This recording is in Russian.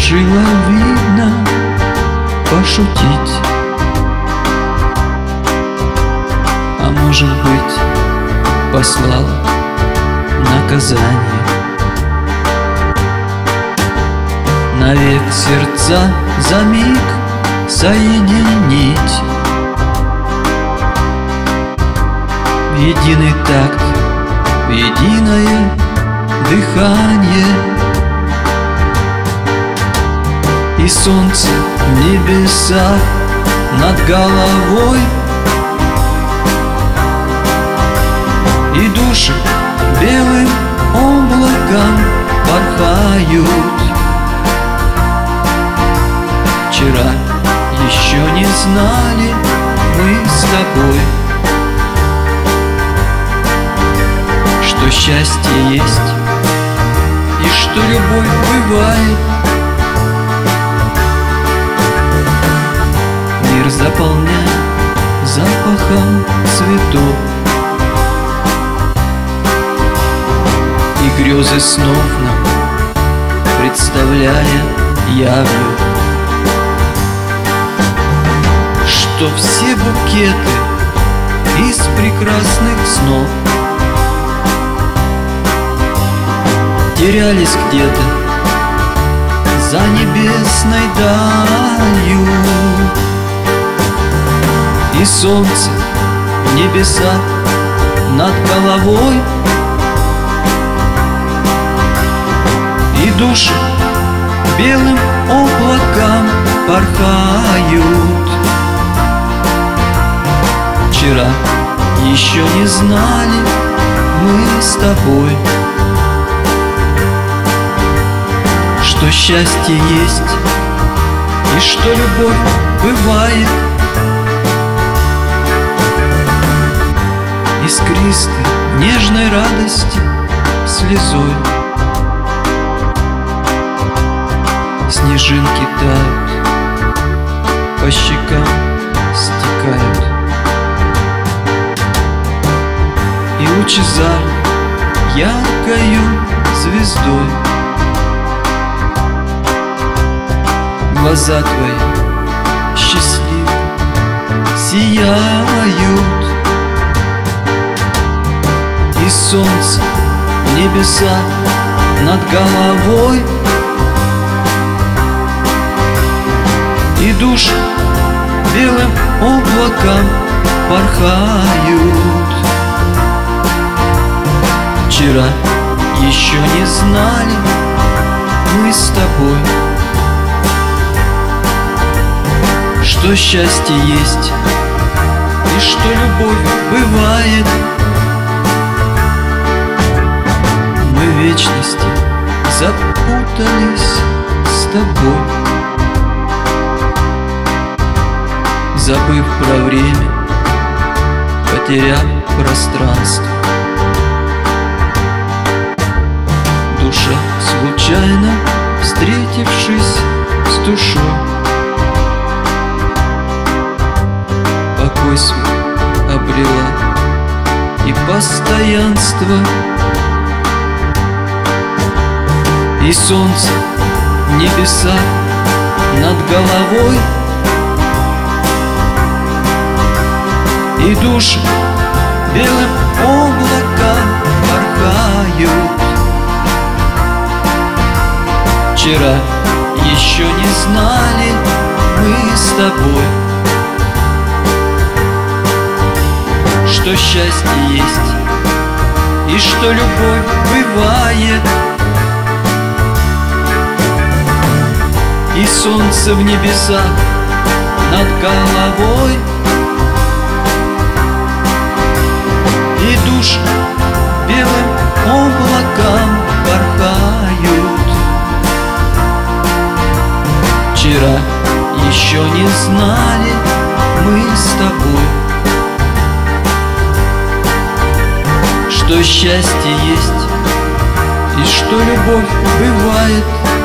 Решила, видно, пошутить, а может быть, послала наказание. Навек сердца за миг соединить в единый такт, в единое дыхание. И солнце в небесах над головой, и души белым облаком порхают. Вчера еще не знали мы с тобой, что счастье есть и что любовь бывает. Мир заполняет запахом цветов, и грезы снов нам представляя явью, что все букеты из прекрасных снов терялись где-то за небесной далью. И солнце в небесах над головой, и души белым облаком порхают. Вчера еще не знали мы с тобой, что счастье есть и что любовь бывает. Искристой, нежной радости слезой снежинки тают, по щекам стекают, и лучезарно яркою звездой глаза твои счастливо сияют. И солнце в небесах над головой, и души белым облаком порхают. Вчера еще не знали мы с тобой, что счастье есть и что любовь бывает. Мы в вечности запутались с тобой, забыв про время, потеряв пространство. Душа, случайно встретившись с душой, покой свой обрела и постоянство. И солнце в небесах над головой, и души белым облаком порхают. Вчера еще не знали мы с тобой, что счастье есть и что любовь бывает. И солнце в небесах над головой, и души белым облаком порхают. Вчера еще не знали мы с тобой, что счастье есть и что любовь бывает.